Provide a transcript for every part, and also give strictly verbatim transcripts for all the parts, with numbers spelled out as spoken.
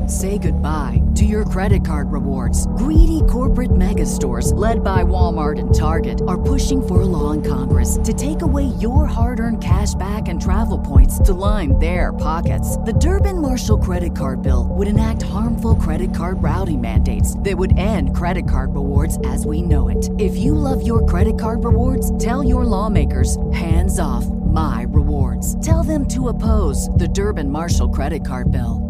Say goodbye to your credit card rewards. Greedy corporate mega stores, led by Walmart and Target, are pushing for a law in Congress to take away your hard-earned cash back and travel points to line their pockets. The Durbin-Marshall credit card bill would enact harmful credit card routing mandates that would end credit card rewards as we know it. If you love your credit card rewards, tell your lawmakers, hands off my rewards. Tell them to oppose the Durbin-Marshall credit card bill.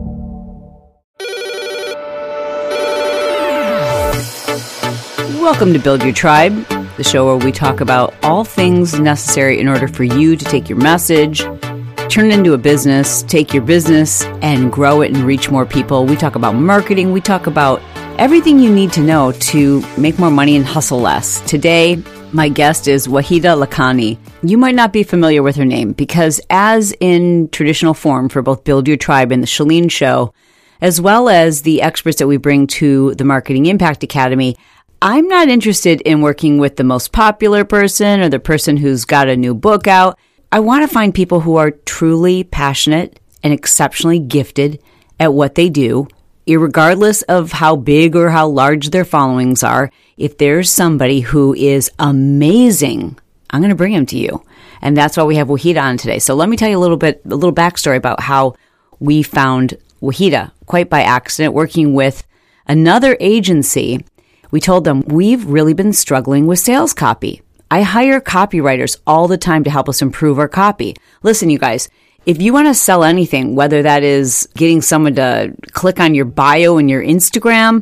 Welcome to Build Your Tribe, the show where we talk about all things necessary in order for you to take your message, turn it into a business, take your business and grow it and reach more people. We talk about marketing. We talk about everything you need to know to make more money and hustle less. Today, my guest is Wahida Lakhani. You might not be familiar with her name because, as in traditional form for both Build Your Tribe and the Chalene Show, as well as the experts that we bring to the Marketing Impact Academy, I'm not interested in working with the most popular person or the person who's got a new book out. I want to find people who are truly passionate and exceptionally gifted at what they do, irregardless of how big or how large their followings are. If there's somebody who is amazing, I'm going to bring him to you. And that's why we have Wahida on today. So let me tell you a little bit, a little backstory about how we found Wahida, quite by accident, working with another agency. We told them, we've really been struggling with sales copy. I hire copywriters all the time to help us improve our copy. Listen, you guys, if you want to sell anything, whether that is getting someone to click on your bio in your Instagram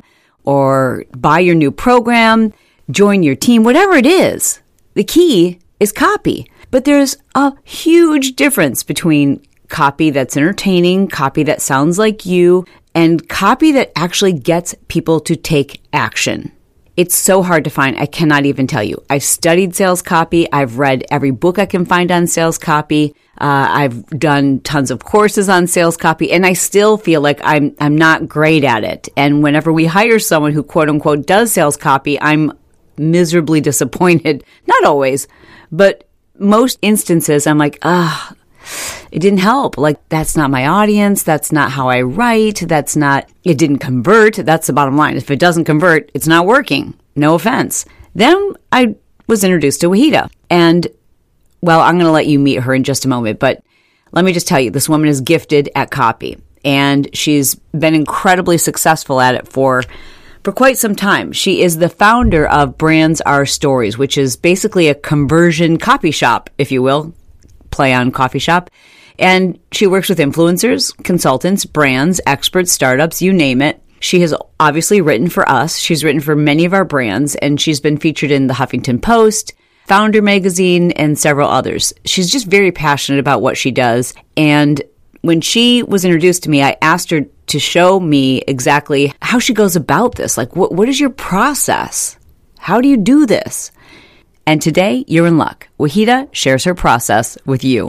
or buy your new program, join your team, whatever it is, the key is copy. But there's a huge difference between copy that's entertaining, copy that sounds like you, and copy that actually gets people to take action. It's so hard to find. I cannot even tell you. I've studied sales copy. I've read every book I can find on sales copy. Uh, I've done tons of courses on sales copy, and I still feel like I'm I'm not great at it. And whenever we hire someone who quote unquote does sales copy, I'm miserably disappointed. Not always, but most instances, I'm like, ah. It didn't help. Like, that's not my audience. That's not how I write. That's not, it didn't convert. That's the bottom line. If it doesn't convert, it's not working. No offense. Then I was introduced to Wahida. And, well, I'm going to let you meet her in just a moment. But let me just tell you, this woman is gifted at copy. And she's been incredibly successful at it for, for quite some time. She is the founder of Brands Are Stories, which is basically a conversion copy shop, if you will. Play on coffee shop. And she works with influencers, consultants, brands, experts, startups, you name it. She has obviously written for us. She's written for many of our brands, and she's been featured in the Huffington Post, Founder Magazine, and several others. She's just very passionate about what she does. And when she was introduced to me, I asked her to show me exactly how she goes about this. Like, what, what is your process? How do you do this? And today, you're in luck. Wahida shares her process with you.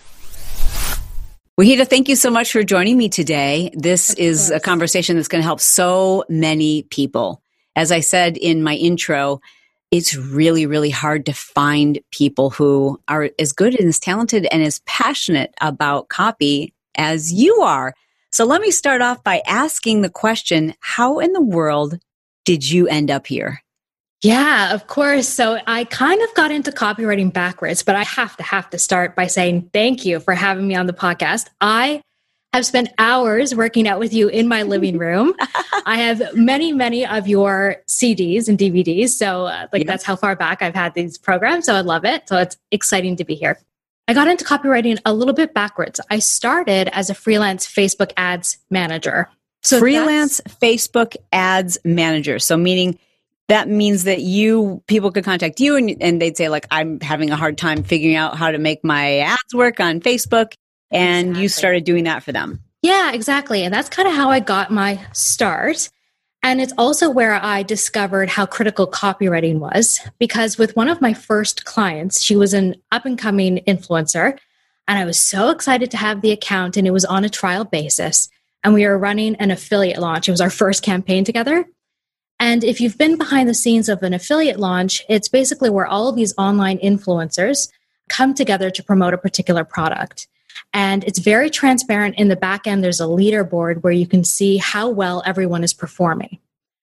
Wahida, thank you so much for joining me today. This is a conversation that's going to help so many people. As I said in my intro, it's really, really hard to find people who are as good and as talented and as passionate about copy as you are. So let me start off by asking the question, how in the world did you end up here? Yeah, of course. So I kind of got into copywriting backwards, but I have to have to start by saying thank you for having me on the podcast. I have spent hours working out with you in my living room. I have many, many of your C Ds and D V Ds. So uh, like, yep. That's how far back I've had these programs. So I love it. So it's exciting to be here. I got into copywriting a little bit backwards. I started as a freelance Facebook ads manager. So freelance Facebook ads manager. So meaning that means that you, people could contact you and, and they'd say like, I'm having a hard time figuring out how to make my ads work on Facebook. And exactly. You started doing that for them. Yeah, exactly. And that's kind of how I got my start. And it's also where I discovered how critical copywriting was, because with one of my first clients, she was an up and coming influencer. And I was so excited to have the account, and it was on a trial basis. And we were running an affiliate launch. It was our first campaign together. And if you've been behind the scenes of an affiliate launch, it's basically where all of these online influencers come together to promote a particular product. And it's very transparent. In the back end, there's a leaderboard where you can see how well everyone is performing.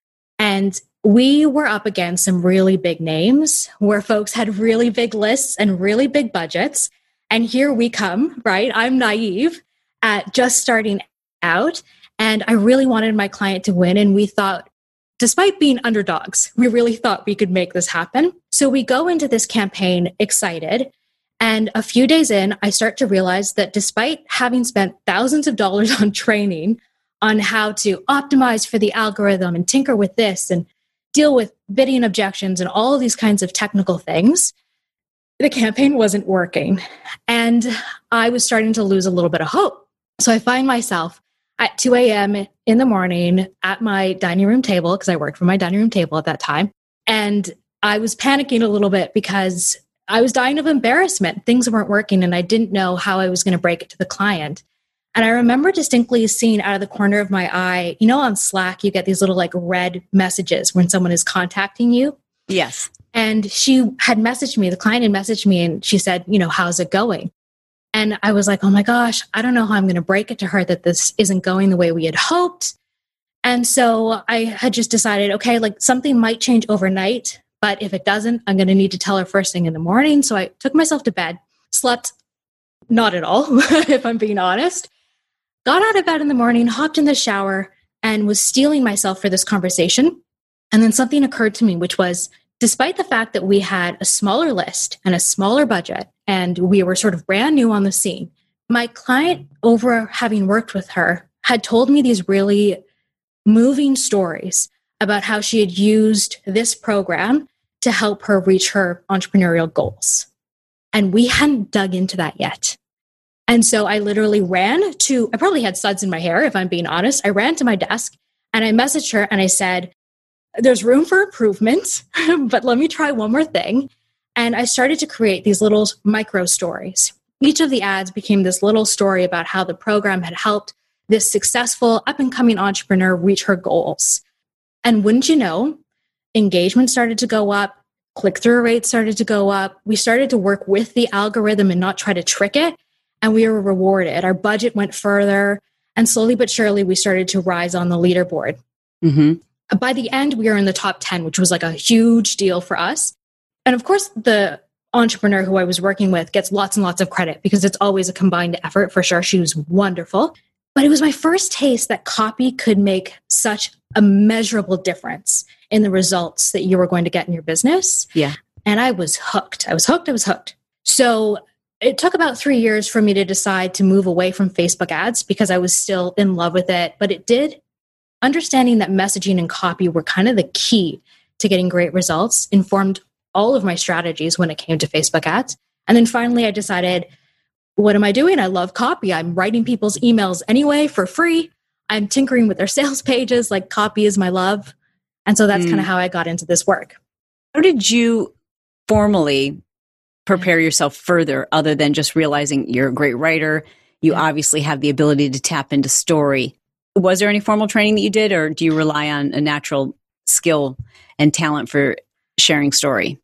And we were up against some really big names where folks had really big lists and really big budgets. And here we come, right? I'm naive at just starting out. And I really wanted my client to win. And we thought, despite being underdogs, we really thought we could make this happen. So we go into this campaign excited. And a few days in, I start to realize that despite having spent thousands of dollars on training on how to optimize for the algorithm and tinker with this and deal with bidding objections and all of these kinds of technical things, the campaign wasn't working. And I was starting to lose a little bit of hope. So I find myself at two a.m. in the morning at my dining room table, because I worked from my dining room table at that time. And I was panicking a little bit because I was dying of embarrassment. Things weren't working and I didn't know how I was going to break it to the client. And I remember distinctly seeing out of the corner of my eye, you know, on Slack, you get these little like red messages when someone is contacting you. Yes. And she had messaged me, the client had messaged me and she said, you know, how's it going? And I was like, oh my gosh, I don't know how I'm going to break it to her that this isn't going the way we had hoped. And so I had just decided, okay, like something might change overnight, but if it doesn't, I'm going to need to tell her first thing in the morning. So I took myself to bed, slept not at all, if I'm being honest, got out of bed in the morning, hopped in the shower, and was steeling myself for this conversation. And then something occurred to me, which was, despite the fact that we had a smaller list and a smaller budget, and we were sort of brand new on the scene, my client, over having worked with her, had told me these really moving stories about how she had used this program to help her reach her entrepreneurial goals. And we hadn't dug into that yet. And so I literally ran to, I probably had suds in my hair, if I'm being honest. I ran to my desk and I messaged her and I said, there's room for improvement, but let me try one more thing. And I started to create these little micro stories. Each of the ads became this little story about how the program had helped this successful up and coming entrepreneur reach her goals. And wouldn't you know, engagement started to go up, click-through rates started to go up. We started to work with the algorithm and not try to trick it. And we were rewarded. Our budget went further. And slowly but surely, we started to rise on the leaderboard. Mm-hmm. By the end, we were in the top ten, which was like a huge deal for us. And of course, the entrepreneur who I was working with gets lots and lots of credit because it's always a combined effort for sure. She was wonderful. But it was my first taste that copy could make such a measurable difference in the results that you were going to get in your business. Yeah. And I was hooked. I was hooked. I was hooked. So it took about three years for me to decide to move away from Facebook ads because I was still in love with it. But it did, understanding that messaging and copy were kind of the key to getting great results, informed all of my strategies when it came to Facebook ads. And then finally I decided, what am I doing? I love copy. I'm writing people's emails anyway for free. I'm tinkering with their sales pages. Like, copy is my love. And so that's mm. kind of how I got into this work. How did you formally prepare yourself further other than just realizing you're a great writer? You yeah. obviously have the ability to tap into story. Was there any formal training that you did, or do you rely on a natural skill and talent for sharing story?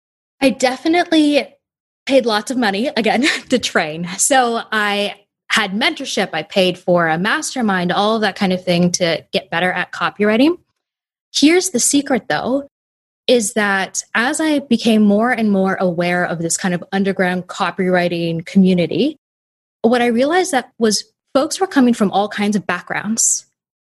I definitely paid lots of money, again, to train. So I had mentorship. I paid for a mastermind, all of that kind of thing to get better at copywriting. Here's the secret, though, is that as I became more and more aware of this kind of underground copywriting community, what I realized that was folks were coming from all kinds of backgrounds.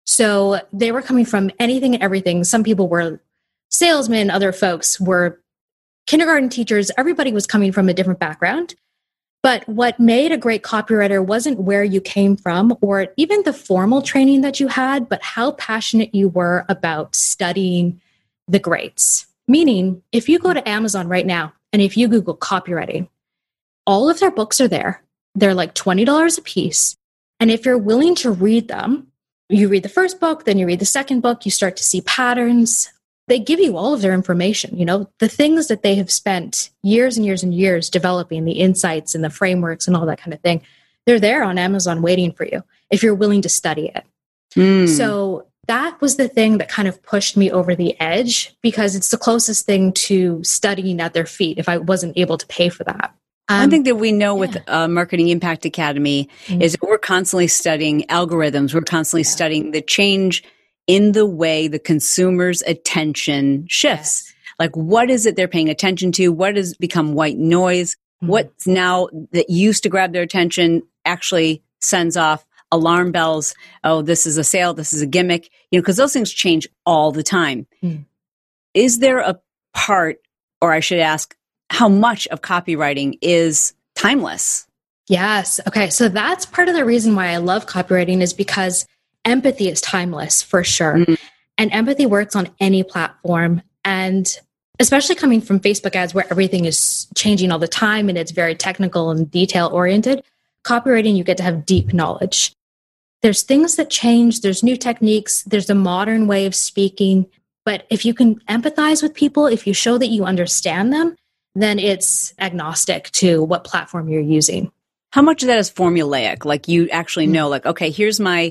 So they were coming from anything and everything. Some people were salesmen, other folks were kindergarten teachers. Everybody was coming from a different background. But what made a great copywriter wasn't where you came from or even the formal training that you had, but how passionate you were about studying the greats. Meaning, if you go to Amazon right now and if you Google copywriting, all of their books are there. They're like twenty dollars a piece. And if you're willing to read them, you read the first book, then you read the second book, you start to see patterns. They give you all of their information, you know, the things that they have spent years and years and years developing, the insights and the frameworks and all that kind of thing. They're there on Amazon waiting for you if you're willing to study it. Mm. So that was the thing that kind of pushed me over the edge because it's the closest thing to studying at their feet if I wasn't able to pay for that. Um, One thing that we know yeah. with uh, Marketing Impact Academy mm-hmm. is that we're constantly studying algorithms. We're constantly yeah. studying the change in the way the consumer's attention shifts. Yes. Like, what is it they're paying attention to? What has become white noise? Mm-hmm. What's now that used to grab their attention actually sends off alarm bells? Oh, this is a sale. This is a gimmick. You know, because those things change all the time. Mm-hmm. Is there a part, or I should ask, how much of copywriting is timeless? Yes. Okay. So that's part of the reason why I love copywriting, is because empathy is timeless for sure. Mm-hmm. And empathy works on any platform. And especially coming from Facebook ads where everything is changing all the time and it's very technical and detail oriented, copywriting, you get to have deep knowledge. There's things that change. There's new techniques. There's a modern way of speaking. But if you can empathize with people, if you show that you understand them, then it's agnostic to what platform you're using. How much of that is formulaic? Like, you actually know, like, okay, here's my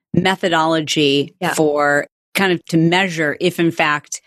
methodology yeah. for kind of to measure if in fact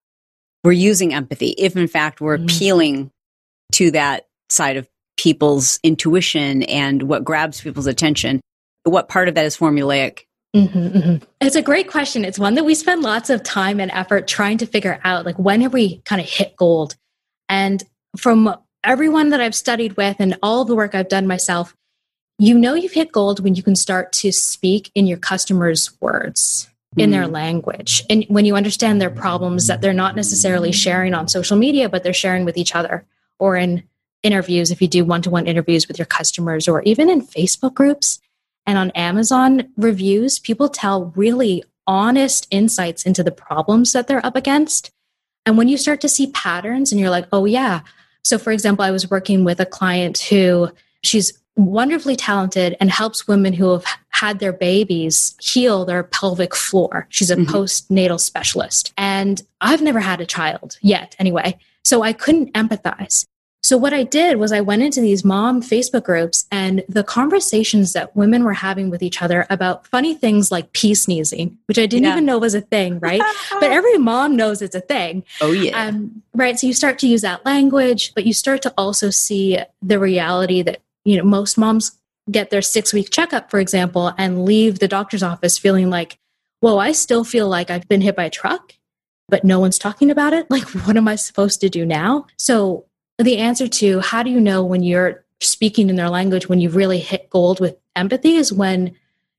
we're using empathy, if in fact we're mm-hmm. appealing to that side of people's intuition and what grabs people's attention. What part of that is formulaic? Mm-hmm, mm-hmm. It's a great question. It's one that we spend lots of time and effort trying to figure out, like, when have we kind of hit gold? And from everyone that I've studied with and all the work I've done myself, you know you've hit gold when you can start to speak in your customers' words, mm. in their language. And when you understand their problems that they're not necessarily sharing on social media, but they're sharing with each other, or in interviews, if you do one-to-one interviews with your customers, or even in Facebook groups and on Amazon reviews, people tell really honest insights into the problems that they're up against. And when you start to see patterns and you're like, oh yeah. So for example, I was working with a client who, she's wonderfully talented and helps women who have had their babies heal their pelvic floor. She's a mm-hmm. postnatal specialist. And I've never had a child yet anyway. So I couldn't empathize. So what I did was I went into these mom Facebook groups, and the conversations that women were having with each other about funny things like pee sneezing, which I didn't yeah. even know was a thing, right? But every mom knows it's a thing. Oh, yeah. Um, right. So you start to use that language, but you start to also see the reality that, you know, most moms get their six-week checkup, for example, and leave the doctor's office feeling like, whoa, I still feel like I've been hit by a truck, but no one's talking about it. Like, what am I supposed to do now? So the answer to how do you know when you're speaking in their language, when you've really hit gold with empathy, is when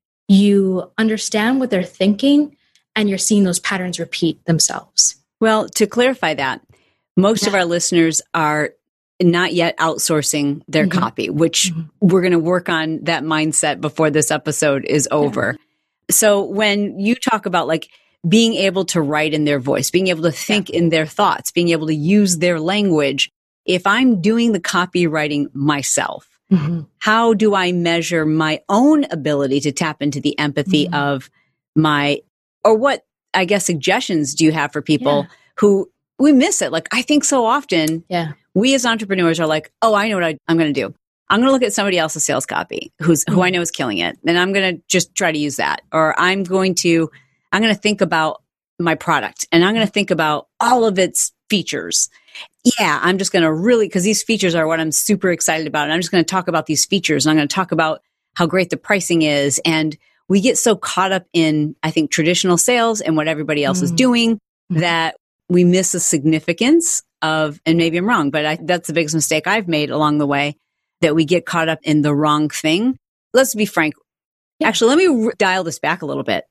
you understand what they're thinking and you're seeing those patterns repeat themselves. Well, to clarify that, most yeah. of our listeners are not yet outsourcing their mm-hmm. copy, which mm-hmm. we're going to work on that mindset before this episode is over. Yeah. So when you talk about like being able to write in their voice, being able to think yeah. in their thoughts, being able to use their language, if I'm doing the copywriting myself, mm-hmm. how do I measure my own ability to tap into the empathy mm-hmm. of my, or what, I guess, suggestions do you have for people yeah. who we miss it? Like, I think so often yeah. we as entrepreneurs are like, oh, I know what I, I'm going to do. I'm going to look at somebody else's sales copy who's, mm-hmm. who I know is killing it. And I'm going to just try to use that. Or I'm going to, I'm going to think about my product and I'm going to think about all of its features. Yeah, I'm just going to really, because these features are what I'm super excited about. And I'm just going to talk about these features. And I'm going to talk about how great the pricing is. And we get so caught up in, I think, traditional sales and what everybody else mm. is doing mm. that we miss the significance of, and maybe I'm wrong, but I, that's the biggest mistake I've made along the way, that we get caught up in the wrong thing. Let's be frank. Yeah. Actually, let me r- dial this back a little bit.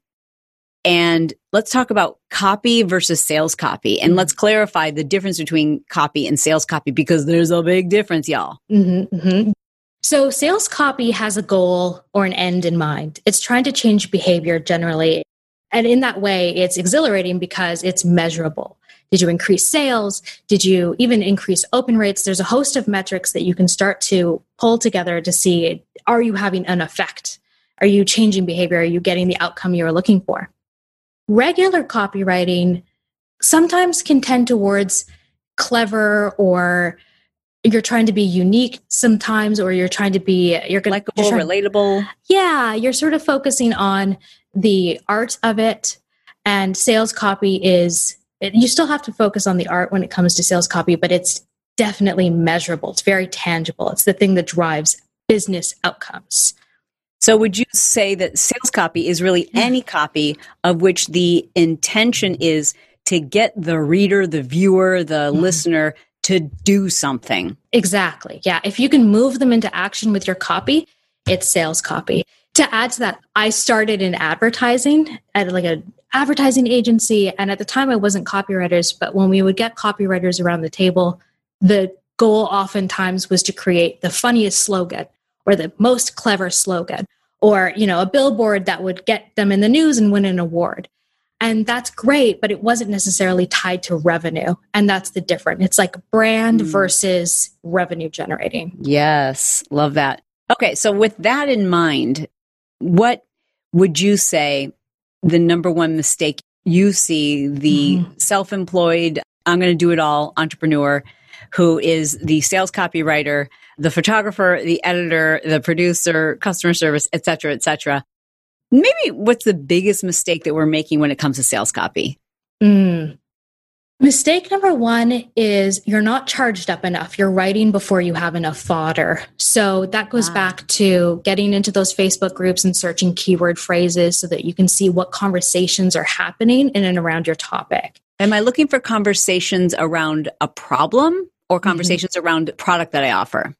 And let's talk about copy versus sales copy. And mm-hmm. let's clarify the difference between copy and sales copy, because there's a big difference, y'all. Mm-hmm, mm-hmm. So sales copy has a goal or an end in mind. It's trying to change behavior generally. And in that way, it's exhilarating because it's measurable. Did you increase sales? Did you even increase open rates? There's a host of metrics that you can start to pull together to see, are you having an effect? Are you changing behavior? Are you getting the outcome you're looking for? Regular copywriting sometimes can tend towards clever, or you're trying to be unique sometimes, or you're trying to be, you're going likable, to relatable. Yeah, you're sort of focusing on the art of it. And sales copy is, you still have to focus on the art when it comes to sales copy, but it's definitely measurable. It's very tangible. It's the thing that drives business outcomes. So would you say that sales copy is really any copy of which the intention is to get the reader, the viewer, the mm-hmm. listener to do something? Exactly. Yeah. If you can move them into action with your copy, it's sales copy. To add to that, I started in advertising at like an advertising agency. And at the time I wasn't copywriters, but when we would get copywriters around the table, the goal oftentimes was to create the funniest slogan or the most clever slogan, or, you know, a billboard that would get them in the news and win an award. And that's great, but it wasn't necessarily tied to revenue. And that's the difference. It's like brand mm. versus revenue generating. Yes. Love that. Okay. So with that in mind, what would you say the number one mistake you see the mm. self-employed, I'm going to do it all entrepreneur who is the sales copywriter, the photographer, the editor, the producer, customer service, et cetera, et cetera. Maybe what's the biggest mistake that we're making when it comes to sales copy? Mm. Mistake number one is you're not charged up enough. You're writing before you have enough fodder. So that goes ah. back to getting into those Facebook groups and searching keyword phrases so that you can see what conversations are happening in and around your topic. Am I looking for conversations around a problem or conversations mm-hmm. around the product that I offer?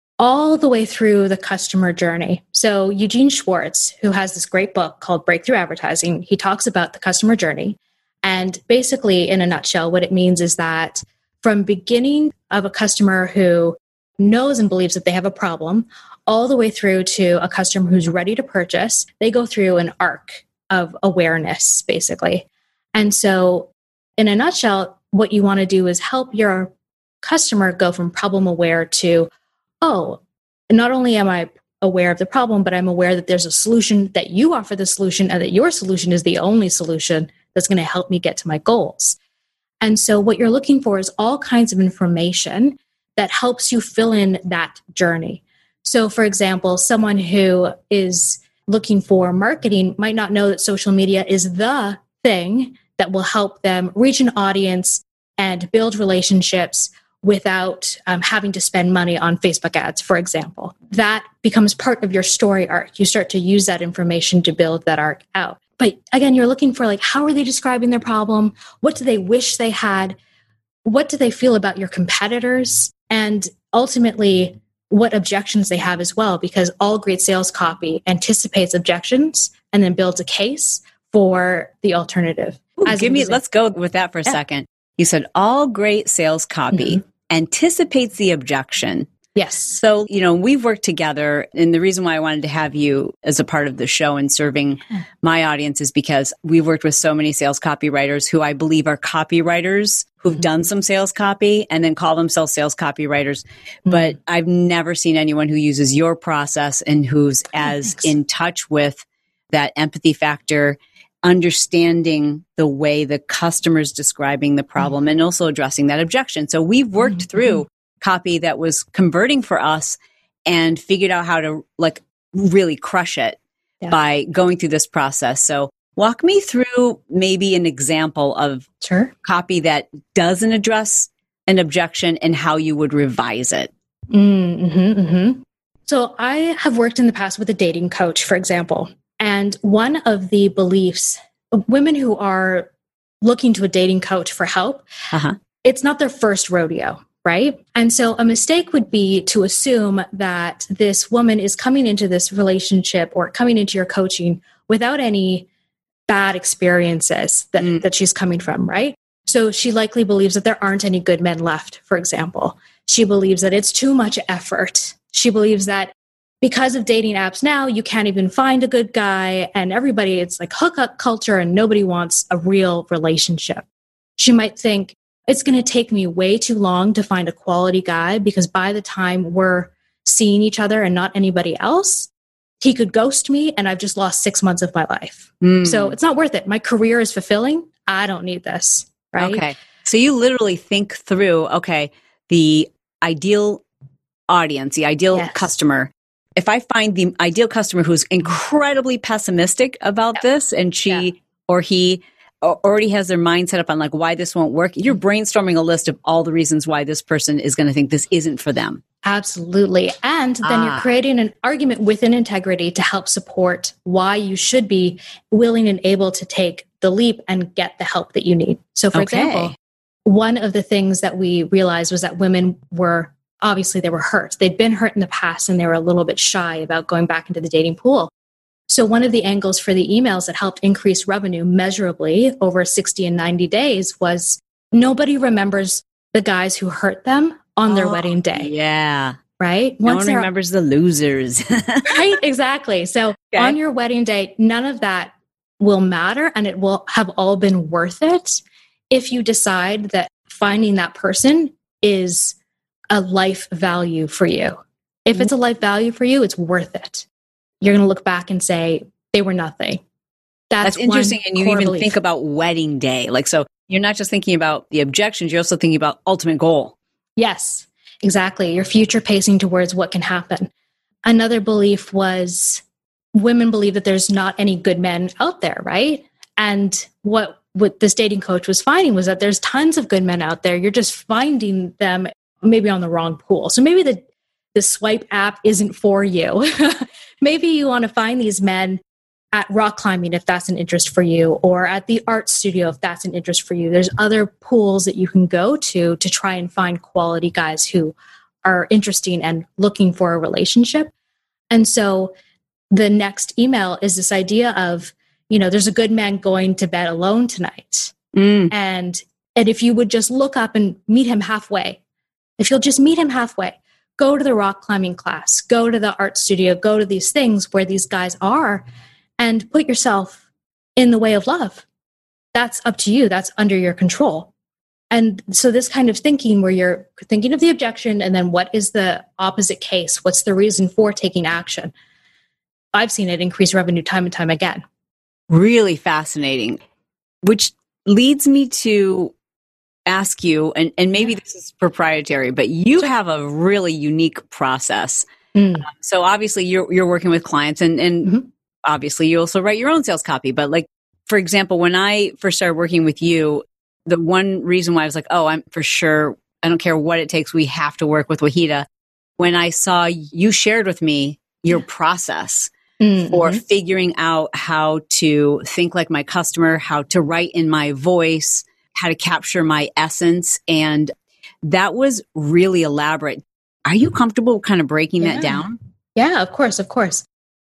All the way through the customer journey. So Eugene Schwartz, who has this great book called Breakthrough Advertising, he talks about the customer journey. And basically, in a nutshell, what it means is that from beginning of a customer who knows and believes that they have a problem, all the way through to a customer who's ready to purchase, they go through an arc of awareness, basically. And so in a nutshell, what you want to do is help your customer go from problem aware to, oh, not only am I aware of the problem, but I'm aware that there's a solution, that you offer the solution, and that your solution is the only solution that's going to help me get to my goals. And so what you're looking for is all kinds of information that helps you fill in that journey. So for example, someone who is looking for marketing might not know that social media is the thing that will help them reach an audience and build relationships without um, having to spend money on Facebook ads, for example. That becomes part of your story arc. You start to use that information to build that arc out. But again, you're looking for like, how are they describing their problem? What do they wish they had? What do they feel about your competitors? And ultimately, what objections they have as well, because all great sales copy anticipates objections and then builds a case for the alternative. Ooh, give me, let's go with that for a yeah. second. You said all great sales copy mm-hmm. anticipates the objection. Yes. So, you know, we've worked together, and the reason why I wanted to have you as a part of the show and serving my audience is because we've worked with so many sales copywriters who I believe are copywriters who've mm-hmm. done some sales copy and then call themselves sales copywriters. Mm-hmm. But I've never seen anyone who uses your process and who's as Thanks. in touch with that empathy factor, understanding the way the customer's describing the problem mm-hmm. and also addressing that objection. So we've worked mm-hmm. through copy that was converting for us and figured out how to like really crush it yeah. by going through this process. So walk me through maybe an example of sure. copy that doesn't address an objection and how you would revise it. Mm-hmm, mm-hmm. So I have worked in the past with a dating coach, for example. And one of the beliefs of women who are looking to a dating coach for help, uh-huh. it's not their first rodeo, right? And so a mistake would be to assume that this woman is coming into this relationship or coming into your coaching without any bad experiences that, mm. that she's coming from, right? So she likely believes that there aren't any good men left, for example. She believes that it's too much effort. She believes that because of dating apps now, you can't even find a good guy, and everybody, it's like hookup culture and nobody wants a real relationship. She might think it's going to take me way too long to find a quality guy because by the time we're seeing each other and not anybody else, he could ghost me and I've just lost six months of my life. Mm. So it's not worth it. My career is fulfilling. I don't need this, right? Okay. So you literally think through, okay, the ideal audience, the ideal yes. customer. If I find the ideal customer who's incredibly pessimistic about yeah. this and she yeah. or he already has their mind set up on like why this won't work, you're brainstorming a list of all the reasons why this person is going to think this isn't for them. Absolutely. And then ah. you're creating an argument within integrity to help support why you should be willing and able to take the leap and get the help that you need. So for okay. example, one of the things that we realized was that women were, obviously they were hurt. They'd been hurt in the past and they were a little bit shy about going back into the dating pool. So one of the angles for the emails that helped increase revenue measurably over sixty and ninety days was nobody remembers the guys who hurt them on their oh, wedding day. Yeah. Right? No Once one remembers the losers. Right? Exactly. So okay. on your wedding day, none of that will matter and it will have all been worth it if you decide that finding that person is a life value for you. If it's a life value for you, it's worth it. You're going to look back and say, they were nothing. That's, That's interesting. And you even belief. think about wedding day. Like, so you're not just thinking about the objections, you're also thinking about ultimate goal. Yes, exactly. Your future pacing towards what can happen. Another belief was women believe that there's not any good men out there, right? And what, what this dating coach was finding was that there's tons of good men out there. You're just finding them maybe on the wrong pool. So maybe the, the swipe app isn't for you. Maybe you want to find these men at rock climbing if that's an interest for you, or at the art studio if that's an interest for you. There's other pools that you can go to to try and find quality guys who are interesting and looking for a relationship. And so the next email is this idea of, you know, there's a good man going to bed alone tonight. Mm. And, and if you would just look up and meet him halfway, if you'll just meet him halfway, go to the rock climbing class, go to the art studio, go to these things where these guys are, and put yourself in the way of love. That's up to you. That's under your control. And so this kind of thinking where you're thinking of the objection and then what is the opposite case? What's the reason for taking action? I've seen it increase revenue time and time again. Really fascinating, which leads me to ask you, and, and maybe this is proprietary, but you have a really unique process. Mm. Um, so obviously you're you're working with clients and, and mm-hmm. obviously you also write your own sales copy. But like, for example, when I first started working with you, the one reason why I was like, oh, I'm for sure, I don't care what it takes, we have to work with Wahida. When I saw you shared with me your process mm-hmm. for figuring out how to think like my customer, how to write in my voice, how to capture my essence. And that was really elaborate. Are you comfortable kind of breaking yeah. that down? Yeah, of course, of course.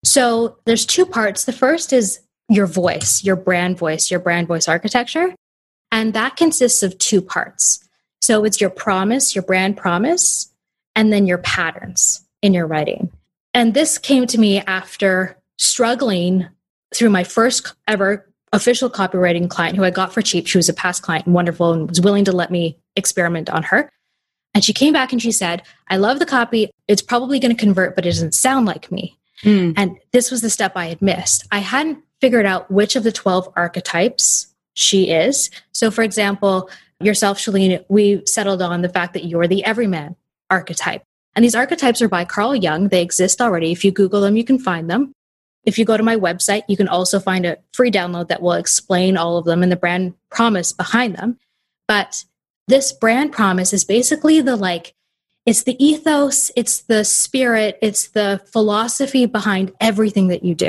So there's two parts. The first is your voice, your brand voice, your brand voice architecture. And that consists of two parts. So it's your promise, your brand promise, and then your patterns in your writing. And this came to me after struggling through my first ever official copywriting client who I got for cheap. She was a past client and wonderful and was willing to let me experiment on her. And she came back and she said, I love the copy. It's probably going to convert, but it doesn't sound like me. Mm. And this was the step I had missed. I hadn't figured out which of the twelve archetypes she is. So for example, yourself, Chalene, we settled on the fact that you're the everyman archetype. And these archetypes are by Carl Jung. They exist already. If you Google them, you can find them. If you go to my website, you can also find a free download that will explain all of them and the brand promise behind them. But this brand promise is basically the like, it's the ethos, it's the spirit, it's the philosophy behind everything that you do.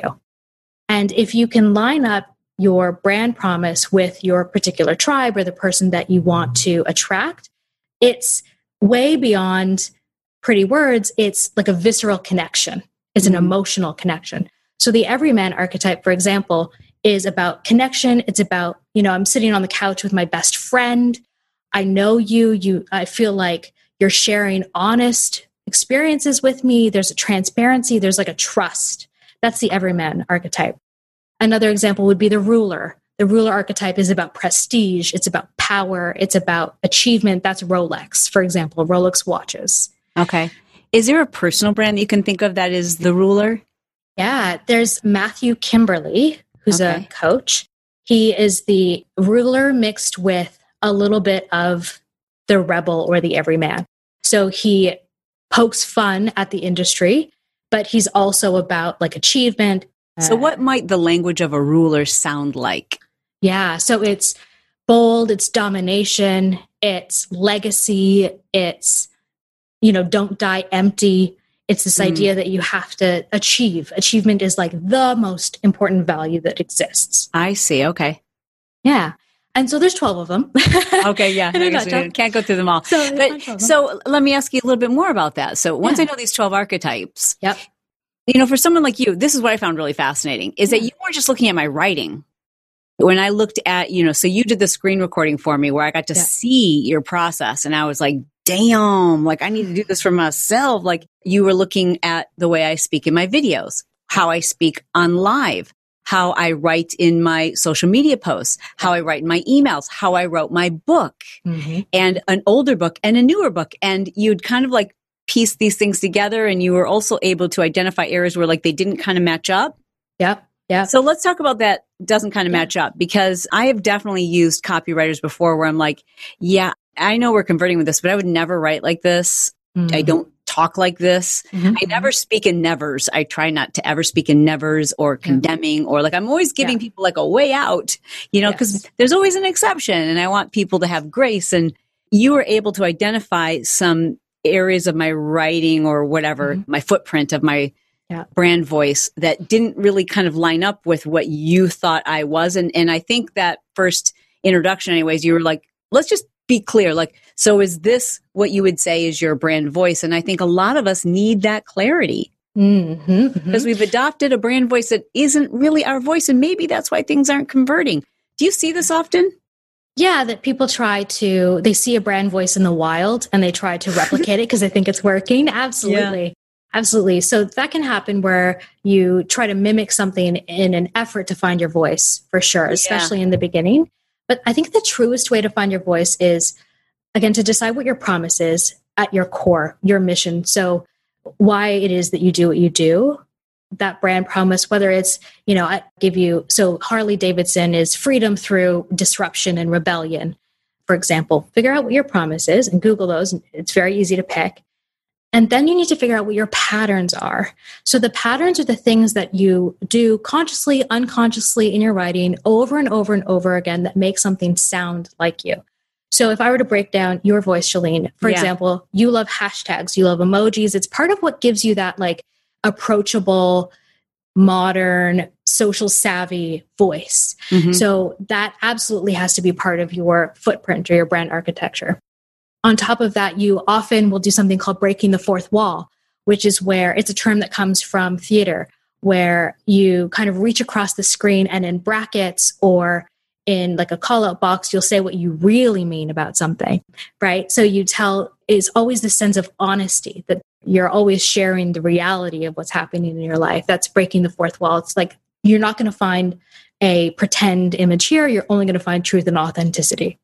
And if you can line up your brand promise with your particular tribe or the person that you want to attract, it's way beyond pretty words. It's like a visceral connection. It's an mm-hmm. emotional connection. So the everyman archetype, for example, is about connection. It's about, you know, I'm sitting on the couch with my best friend. I know you, you, I feel like you're sharing honest experiences with me. There's a transparency. There's like a trust. That's the everyman archetype. Another example would be the ruler. The ruler archetype is about prestige. It's about power. It's about achievement. That's Rolex, for example, Rolex watches. Okay. Is there a personal brand that you can think of that is the ruler? Yeah, there's Matthew Kimberly, who's okay. a coach. He is the ruler mixed with a little bit of the rebel or the everyman. So he pokes fun at the industry, but he's also about like achievement. So what might the language of a ruler sound like? Yeah. So it's bold, it's domination, it's legacy, it's, you know, don't die empty. It's this mm. idea that you have to achieve. Achievement is like the most important value that exists. I see. Okay. Yeah. And so there's twelve of them. Okay. Yeah. I can't go through them all. So, but, so let me ask you a little bit more about that. So once yeah. I know these twelve archetypes, yep. you know, for someone like you, this is what I found really fascinating is yeah. that you weren't just looking at my writing. When I looked at, you know, so you did the screen recording for me where I got to yeah. see your process and I was like, damn, like I need to do this for myself. Like you were looking at the way I speak in my videos, how I speak on live, how I write in my social media posts, how I write in my emails, how I wrote my book mm-hmm. and an older book and a newer book. And you'd kind of like piece these things together and you were also able to identify areas where like they didn't kind of match up. Yep. Yeah. So let's talk about that doesn't kind of yeah. match up because I have definitely used copywriters before where I'm like, yeah, I know we're converting with this, but I would never write like this. Mm-hmm. I don't talk like this. Mm-hmm. I never speak in nevers. I try not to ever speak in nevers or condemning yeah. or like I'm always giving yeah. people like a way out, you know, because yes. there's always an exception and I want people to have grace. And you were able to identify some areas of my writing or whatever, mm-hmm. my footprint of my Yeah. brand voice that didn't really kind of line up with what you thought I was. And and I think that first introduction anyways, you were like, let's just be clear. Like, so is this what you would say is your brand voice? And I think a lot of us need that clarity mm-hmm, because mm-hmm. we've adopted a brand voice that isn't really our voice. And maybe that's why things aren't converting. Do you see this often? Yeah, that people try to, they see a brand voice in the wild and they try to replicate it because they think it's working. Absolutely. Yeah. Absolutely. So that can happen where you try to mimic something in an effort to find your voice, for sure, especially yeah. in the beginning. But I think the truest way to find your voice is, again, to decide what your promise is at your core, your mission. So why it is that you do what you do, that brand promise, whether it's, you know, I give you, so Harley Davidson is freedom through disruption and rebellion, for example. Figure out what your promise is and Google those. It's very easy to pick. And then you need to figure out what your patterns are. So the patterns are the things that you do consciously, unconsciously in your writing over and over and over again that make something sound like you. So if I were to break down your voice, Chalene, for yeah. example, you love hashtags, you love emojis. It's part of what gives you that like approachable, modern, social savvy voice. Mm-hmm. So that absolutely has to be part of your footprint or your brand architecture. On top of that, you often will do something called breaking the fourth wall, which is where it's a term that comes from theater, where you kind of reach across the screen and in brackets or in like a call out box, you'll say what you really mean about something, right? So you tell is always the sense of honesty that you're always sharing the reality of what's happening in your life. That's breaking the fourth wall. It's like, you're not going to find a pretend image here. You're only going to find truth and authenticity.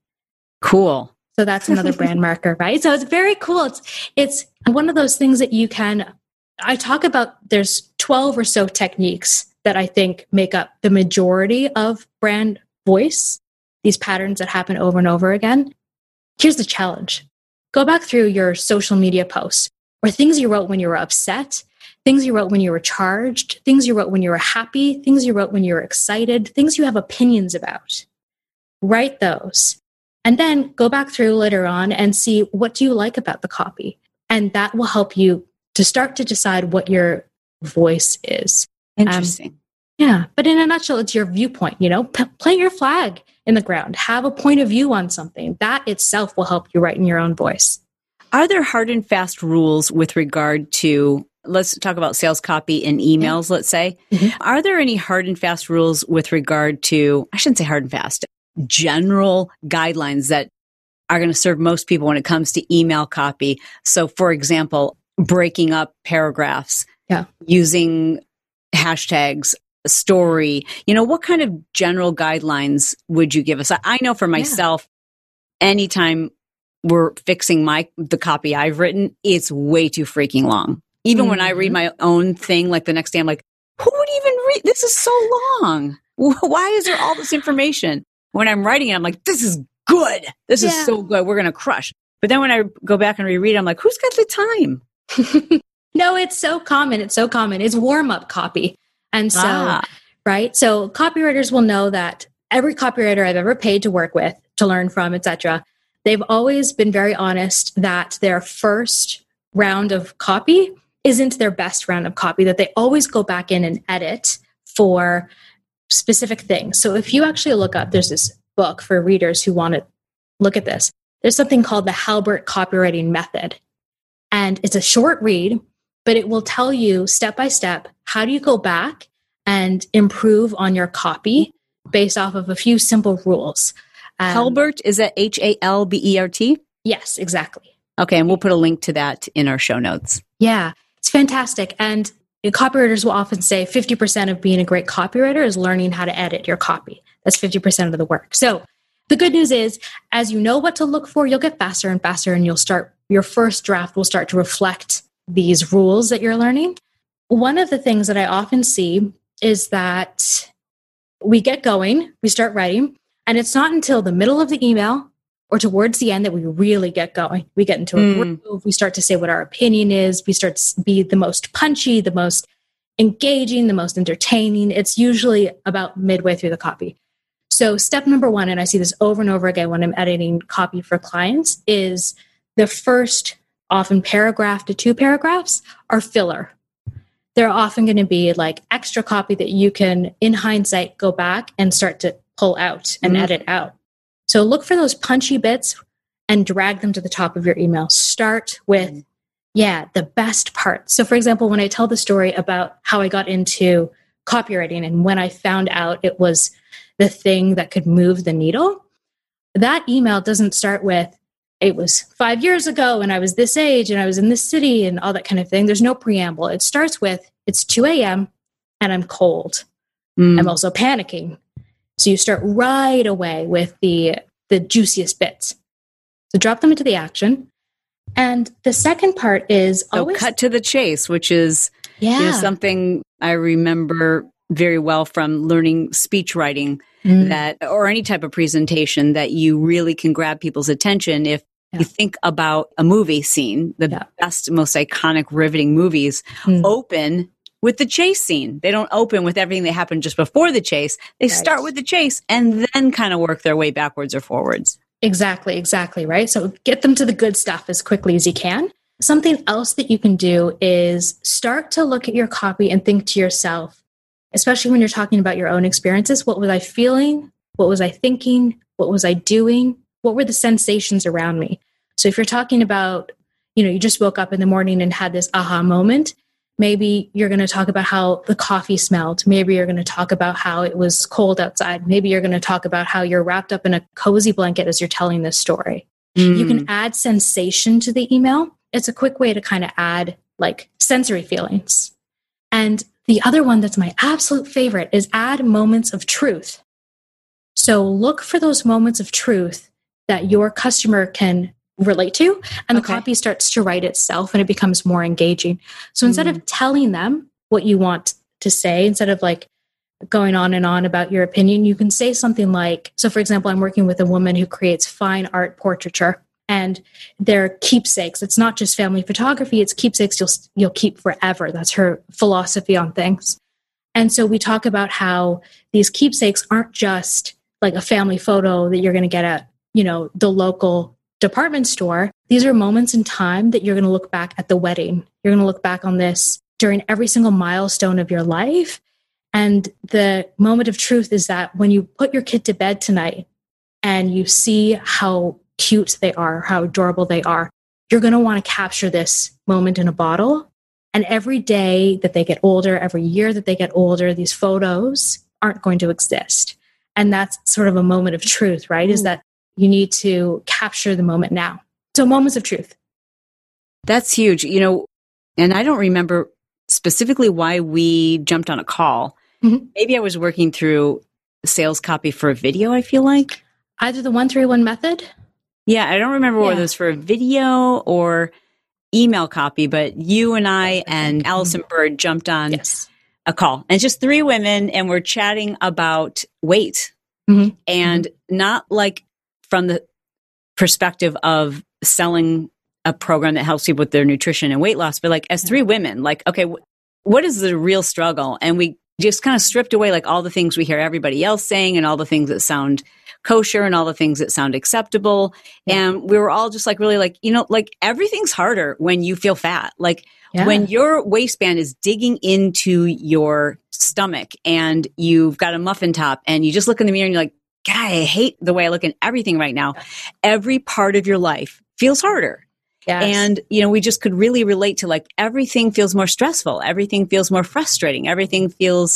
Cool. So that's another brand marker, right? So it's very cool. It's it's one of those things that you can, I talk about, there's twelve or so techniques that I think make up the majority of brand voice, these patterns that happen over and over again. Here's the challenge. Go back through your social media posts or things you wrote when you were upset, things you wrote when you were charged, things you wrote when you were happy, things you wrote when you were excited, things you have opinions about. Write those. And then go back through later on and see what do you like about the copy. And that will help you to start to decide what your voice is. Interesting. Um, yeah. But in a nutshell, it's your viewpoint, you know, P- plant your flag in the ground, have a point of view on something. That itself will help you write in your own voice. Are there hard and fast rules with regard to, let's talk about sales copy and emails, yeah. let's say. Mm-hmm. Are there any hard and fast rules with regard to, I shouldn't say hard and fast, general guidelines that are going to serve most people when it comes to email copy? So for example, breaking up paragraphs, yeah. using hashtags, story, you know, what kind of general guidelines would you give us? I, I know for myself, yeah. anytime we're fixing my, the copy I've written, it's way too freaking long. Even mm-hmm. when I read my own thing, like the next day, I'm like, who would even read? This is so long. Why is there all this information? When I'm writing it, I'm like, this is good. This yeah. is so good. We're going to crush. But then when I go back and reread, I'm like, who's got the time? No, it's so common. It's so common. It's warm-up copy. And so, ah. right? So copywriters will know that every copywriter I've ever paid to work with, to learn from, et cetera, they've always been very honest that their first round of copy isn't their best round of copy, that they always go back in and edit for specific things. So if you actually look up, there's this book for readers who want to look at this. There's something called the Halbert Copywriting Method. And it's a short read, but it will tell you step by step, how do you go back and improve on your copy based off of a few simple rules. Um, Halbert, is that H A L B E R T? Yes, exactly. Okay, and we'll put a link to that in our show notes. Yeah, it's fantastic. And copywriters will often say fifty percent of being a great copywriter is learning how to edit your copy. That's fifty percent of the work. So the good news is, as you know what to look for, you'll get faster and faster, and you'll start, your first draft will start to reflect these rules that you're learning. One of the things that I often see is that we get going, we start writing, and it's not until the middle of the email or towards the end that we really get going. We get into a Mm. groove, we start to say what our opinion is, we start to be the most punchy, the most engaging, the most entertaining. It's usually about midway through the copy. So step number one, and I see this over and over again when I'm editing copy for clients, is the first often paragraph to two paragraphs are filler. They're often going to be like extra copy that you can, in hindsight, go back and start to pull out and Mm-hmm. edit out. So look for those punchy bits and drag them to the top of your email. Start with, yeah, the best part. So for example, when I tell the story about how I got into copywriting and when I found out it was the thing that could move the needle, that email doesn't start with, it was five years ago and I was this age and I was in this city and all that kind of thing. There's no preamble. It starts with, it's two a.m. and I'm cold. Mm. I'm also panicking. So you start right away with the, the juiciest bits. So drop them into the action. And the second part is So always cut to the chase, which is yeah. you know, something I remember very well from learning speech writing, Mm. that or any type of presentation, that you really can grab people's attention if Yeah. you think about a movie scene. The Yeah. best, most iconic, riveting movies Mm. open with the chase scene. They don't open with everything that happened just before the chase. They Right. start with the chase and then kind of work their way backwards or forwards. Exactly, exactly, right? So get them to the good stuff as quickly as you can. Something else that you can do is start to look at your copy and think to yourself, especially when you're talking about your own experiences, what was I feeling? What was I thinking? What was I doing? What were the sensations around me? So if you're talking about, you know, you just woke up in the morning and had this aha moment, maybe you're going to talk about how the coffee smelled. Maybe you're going to talk about how it was cold outside. Maybe you're going to talk about how you're wrapped up in a cozy blanket as you're telling this story. Mm. You can add sensation to the email. It's a quick way to kind of add like sensory feelings. And the other one that's my absolute favorite is add moments of truth. So look for those moments of truth that your customer can relate to, and the Okay. copy starts to write itself and it becomes more engaging. So instead of telling them what you want to say, instead of like going on and on about your opinion, you can say something like, so for example, I'm working with a woman who creates fine art portraiture, and they're keepsakes. It's not just family photography, it's keepsakes you'll you'll keep forever. That's her philosophy on things. And so we talk about how these keepsakes aren't just like a family photo that you're going to get at, you know, the local department store. These are moments in time that you're going to look back at the wedding. You're going to look back on this during every single milestone of your life. And the moment of truth is that when you put your kid to bed tonight and you see how cute they are, how adorable they are, you're going to want to capture this moment in a bottle. And every day that they get older, every year that they get older, these photos aren't going to exist. And that's sort of a moment of truth, right? Is that you need to capture the moment now. So moments of truth. That's huge. You know, and I don't remember specifically why we jumped on a call. Mm-hmm. Maybe I was working through sales copy for a video, I feel like. Either the one three one method. Yeah, I don't remember whether Yeah. it was for a video or email copy, but you and I and Allison Bird jumped on Yes. a call. And it's just three women, and we're chatting about weight. Mm-hmm. And not like from the perspective of selling a program that helps people with their nutrition and weight loss, but like as three women, like, okay, wh- what is the real struggle? And we just kind of stripped away like all the things we hear everybody else saying and all the things that sound kosher and all the things that sound acceptable. And we were all just like, really like, you know, like everything's harder when you feel fat. Like yeah. when your waistband is digging into your stomach and you've got a muffin top and you just look in the mirror and you're like, God, I hate the way I look in everything right now. Every part of your life feels harder. Yes. And, you know, we just could really relate to like everything feels more stressful. Everything feels more frustrating. Everything feels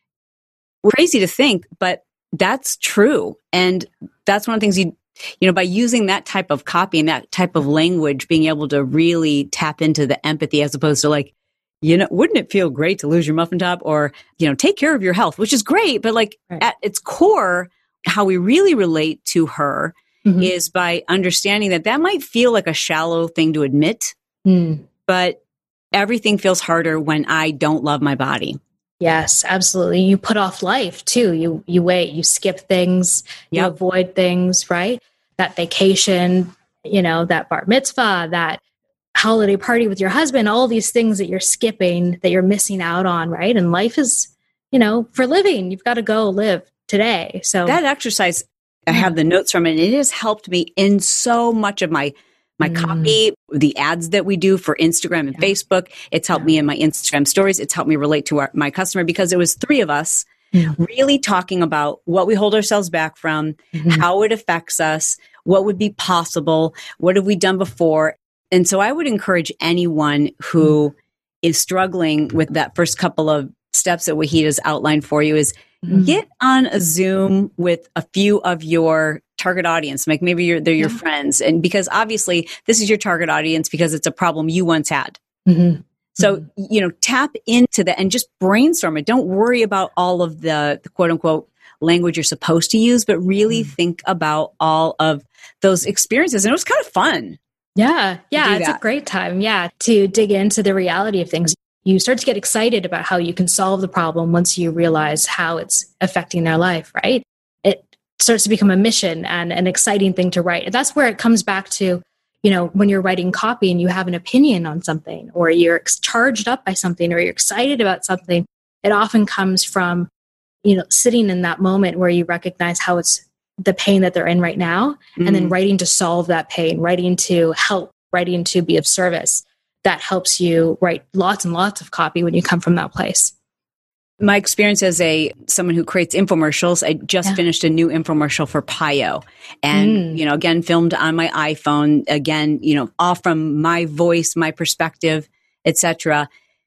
crazy to think, but that's true. And that's one of the things you, you know, by using that type of copy and that type of language, being able to really tap into the empathy as opposed to like, you know, wouldn't it feel great to lose your muffin top or, you know, take care of your health, which is great. But like right. at its core, how we really relate to her mm-hmm. is by understanding that that might feel like a shallow thing to admit, mm. but everything feels harder when I don't love my body. Yes, absolutely. You put off life too. You you wait, you skip things, you yep. avoid things, right? That vacation, you know, that bar mitzvah, that holiday party with your husband, all these things that you're skipping, that you're missing out on, right? And life is, you know, for living, you've got to go live today. So that exercise, I have the notes from it, and it has helped me in so much of my my mm. copy, the ads that we do for Instagram and yeah. Facebook. It's helped yeah. me in my Instagram stories. It's helped me relate to our, my customer because it was three of us yeah. really talking about what we hold ourselves back from, mm-hmm. how it affects us, what would be possible, what have we done before. And so I would encourage anyone who mm. is struggling with that first couple of steps that Wahid has outlined for you is mm. get on a Zoom with a few of your target audience, like maybe you're, they're your yeah. friends. And because obviously this is your target audience because it's a problem you once had. Mm-hmm. So, mm-hmm. you know, tap into that and just brainstorm it. Don't worry about all of the, the quote unquote language you're supposed to use, but really mm-hmm. think about all of those experiences. And it was kind of fun. Yeah. Yeah. It's that. a great time. Yeah. To dig into the reality of things. You start to get excited about how you can solve the problem once you realize how it's affecting their life, right? It starts to become a mission and an exciting thing to write. And that's where it comes back to, you know, when you're writing copy and you have an opinion on something or you're charged up by something or you're excited about something, it often comes from, you know, sitting in that moment where you recognize how it's the pain that they're in right now mm-hmm. and then writing to solve that pain, writing to help, writing to be of service. That helps you write lots and lots of copy when you come from that place. My experience as a someone who creates infomercials, I just yeah. finished a new infomercial for Pio. And, mm. you know, again, filmed on my iPhone, again, you know, all from my voice, my perspective, et cetera.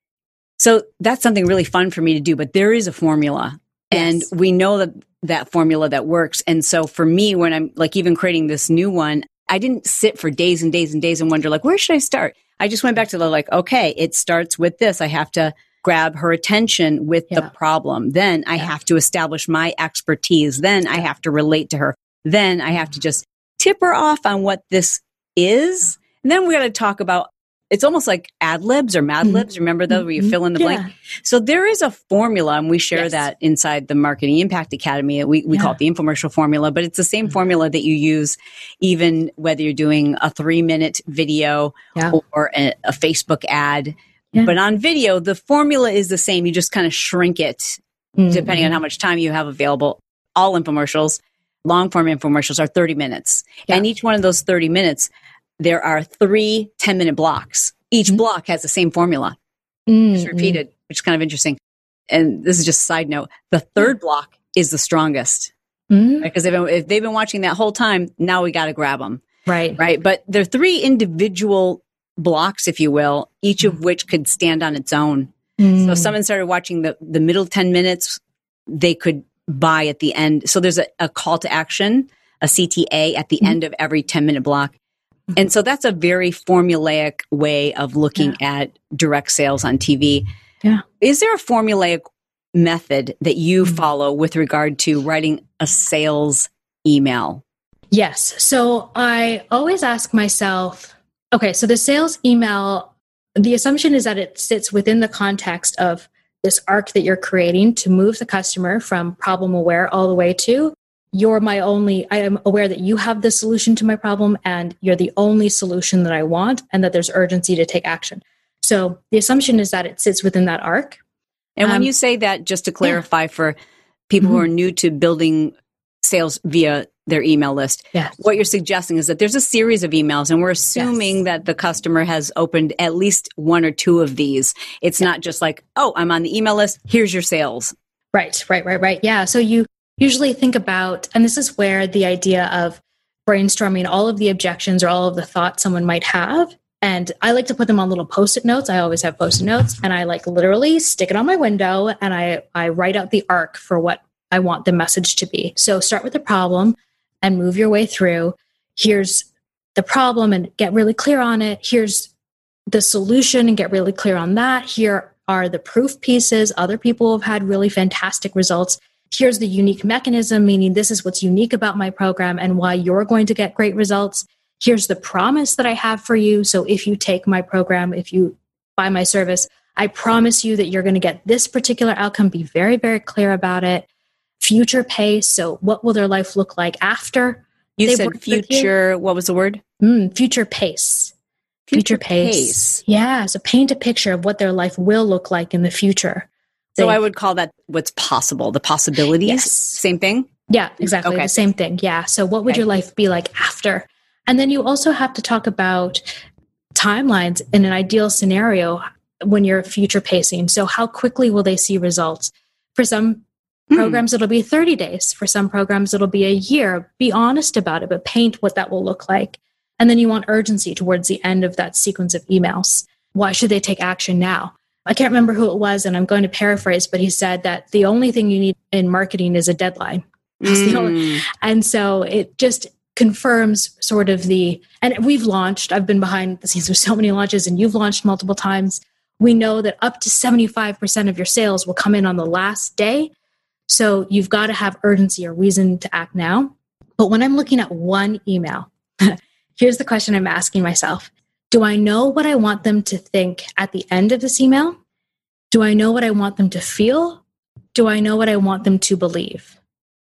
So that's something really fun for me to do, but there is a formula yes. and we know that that formula that works. And so for me, when I'm like even creating this new one, I didn't sit for days and days and days and wonder like, where should I start? I just went back to the like, okay, it starts with this. I have to grab her attention with yeah. the problem. Then I yeah. have to establish my expertise. Then yeah. I have to relate to her. Then I have to just tip her off on what this is. And then we got to talk about, it's almost like ad libs or mad libs. Mm-hmm. Remember those where you fill in the yeah. blank? So there is a formula, and we share yes. that inside the Marketing Impact Academy. We, we yeah. call it the infomercial formula, but it's the same mm-hmm. formula that you use even whether you're doing a three minute video yeah. or a, a Facebook ad. Yeah. But on video, the formula is the same. You just kind of shrink it mm-hmm. depending on how much time you have available. All infomercials, long form infomercials are thirty minutes. Yeah. And each one of those thirty minutes, there are three ten minute blocks. Each mm-hmm. block has the same formula. Mm-hmm. It's repeated, which is kind of interesting. And this is just a side note. The third block is the strongest. Mm-hmm. Right? Because they've been, if they've been watching that whole time, now we got to grab them. Right. Right. But they're three individual blocks, if you will, each mm-hmm. of which could stand on its own. Mm-hmm. So if someone started watching the, the middle ten minutes, they could buy at the end. So there's a, a call to action, a C T A at the mm-hmm. end of every ten minute block. And so that's a very formulaic way of looking yeah. at direct sales on T V. Yeah. Is there a formulaic method that you mm-hmm. follow with regard to writing a sales email? Yes. So I always ask myself, okay, so the sales email, the assumption is that it sits within the context of this arc that you're creating to move the customer from problem aware all the way to you're my only, I am aware that you have the solution to my problem and you're the only solution that I want and that there's urgency to take action. So the assumption is that it sits within that arc. And when Um, you say that, just to clarify for people mm-hmm. who are new to building sales via their email list, yes. what you're suggesting is that there's a series of emails, and we're assuming yes. that the customer has opened at least one or two of these. It's yeah. not just like, oh, I'm on the email list, here's your sales. Right, right, right, right. Yeah. So you usually think about, and this is where the idea of brainstorming all of the objections or all of the thoughts someone might have. And I like to put them on little post-it notes. I always have post-it notes, and I like literally stick it on my window, and I, I write out the arc for what I want the message to be. So start with the problem and move your way through. Here's the problem and get really clear on it. Here's the solution and get really clear on that. Here are the proof pieces. Other people have had really fantastic results. Here's the unique mechanism, meaning this is what's unique about my program and why you're going to get great results. Here's the promise that I have for you. So if you take my program, if you buy my service, I promise you that you're going to get this particular outcome. Be very, very clear about it. Future pace. So what will their life look like after? You said future, you? What was the word? Mm, future pace. Future, future pace. pace. Yeah. So paint a picture of what their life will look like in the future. So they, I would call that what's possible, the possibilities. Yes. Same thing? Yeah, exactly. Okay. The same thing. Yeah. So what would okay. your life be like after? And then you also have to talk about timelines in an ideal scenario when you're future pacing. So how quickly will they see results? For some programs, hmm. it'll be thirty days. For some programs, it'll be a year. Be honest about it, but paint what that will look like. And then you want urgency towards the end of that sequence of emails. Why should they take action now? I can't remember who it was, and I'm going to paraphrase, but he said that the only thing you need in marketing is a deadline. Mm. The only, and so it just confirms sort of the, and we've launched, I've been behind the scenes with so many launches, and you've launched multiple times. We know that up to seventy-five percent of your sales will come in on the last day. So you've got to have urgency or reason to act now. But when I'm looking at one email, here's the question I'm asking myself. Do I know what I want them to think at the end of this email? Do I know what I want them to feel? Do I know what I want them to believe?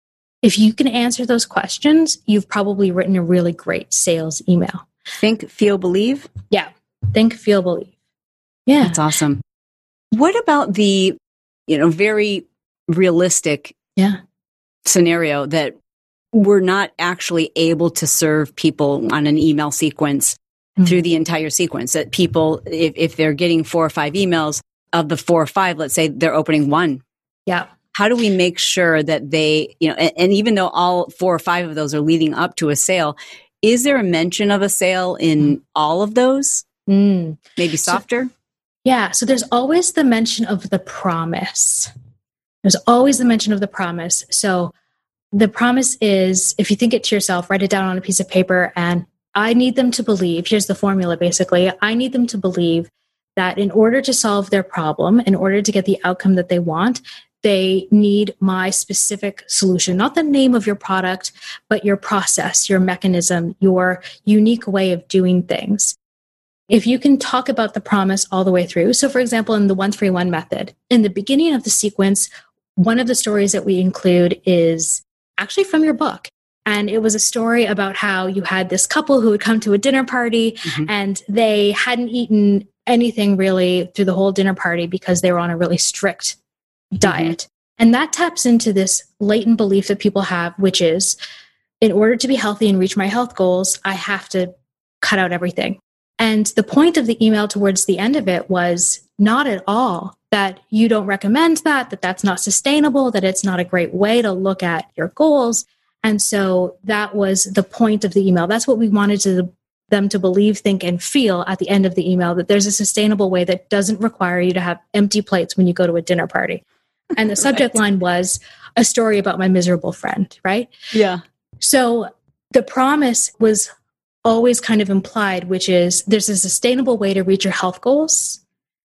If you can answer those questions, you've probably written a really great sales email. Think, feel, believe? Yeah. Think, feel, believe. Yeah. That's awesome. What about the, you know, very realistic yeah. scenario that we're not actually able to serve people on an email sequence mm-hmm. through the entire sequence? That people, if, if they're getting four or five emails, of the four or five, let's say they're opening one. Yeah. How do we make sure that they, you know, and, and even though all four or five of those are leading up to a sale, is there a mention of a sale in mm. all of those? Mm. Maybe softer? So, yeah. So there's always the mention of the promise. There's always the mention of the promise. So the promise is, if you think it to yourself, write it down on a piece of paper, and I need them to believe, here's the formula basically, I need them to believe that in order to solve their problem, in order to get the outcome that they want, they need my specific solution, not the name of your product, but your process, your mechanism, your unique way of doing things. If you can talk about the promise all the way through. So for example, in the one three one method, in the beginning of the sequence, one of the stories that we include is actually from your book. And it was a story about how you had this couple who had come to a dinner party mm-hmm. and they hadn't eaten anything really through the whole dinner party because they were on a really strict diet. Mm-hmm. And that taps into this latent belief that people have, which is, in order to be healthy and reach my health goals, I have to cut out everything. And the point of the email towards the end of it was not at all that you don't recommend that, that that's not sustainable, that it's not a great way to look at your goals. And so that was the point of the email. That's what we wanted to, them to believe, think, and feel at the end of the email, that there's a sustainable way that doesn't require you to have empty plates when you go to a dinner party. And the subject right. line was a story about my miserable friend, right? Yeah. So the promise was always kind of implied, which is there's a sustainable way to reach your health goals